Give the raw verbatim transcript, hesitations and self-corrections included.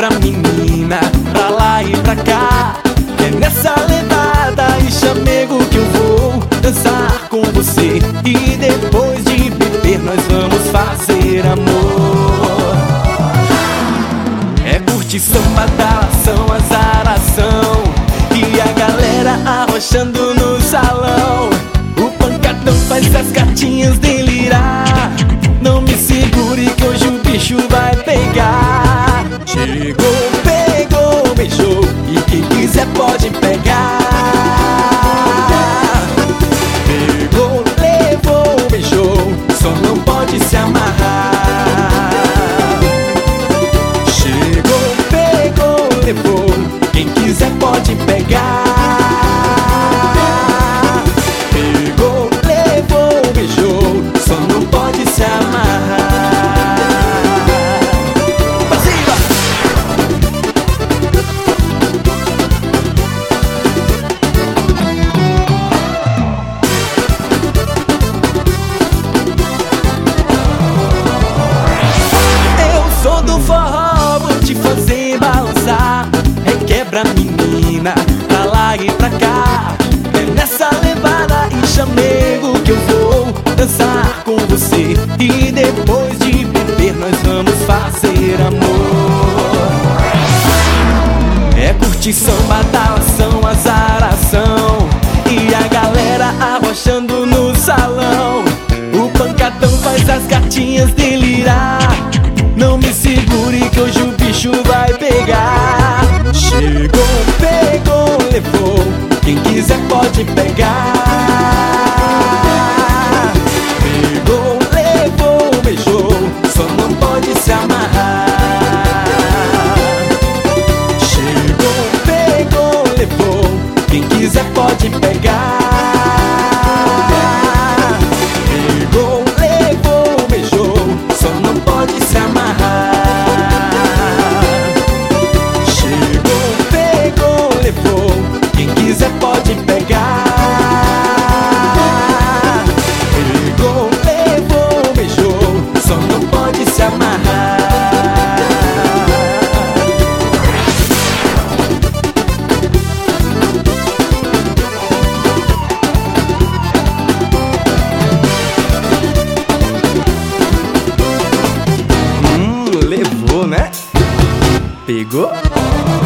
Requebra menina, pra lá e pra cá. É nessa levada e chamego que eu vou dançar com você. E depois de beber nós vamos fazer amor. É curtição, badalação, azaração e a galera arrochando no salão. O pancadão faz as gatinhas delirar. Não me segure que hoje o bicho vai pegar. Chegou, pegou, beijou e quem quiser pode pegar. Pegou, levou, beijou, só não pode se amarrar. Chegou, pegou, levou, quem quiser pode pegar. Pegou, levou, beijou, só não pode se amarrar. Fazer balançar, requebra menina, pra lá e pra cá. É nessa levada e chamego que eu vou dançar com você. E depois de beber nós vamos fazer amor. É curtição, badalação, azaração e a galera arrochando no salão. O pancadão faz as gatinhas delirar. Não me segure que hoje o bicho vai pegar. Chegou, pegou, levou, quem quiser pode pegar. Pegou, levou, beijou, só não pode se amarrar. Chegou, pegou, levou, quem quiser pode pegar. Pegou, levou, beijou, só não pode se amarrar. Quem quiser pode pegar. Pegou, levou, beijou, só não pode se amarrar. Hum, levou, né? Pegou?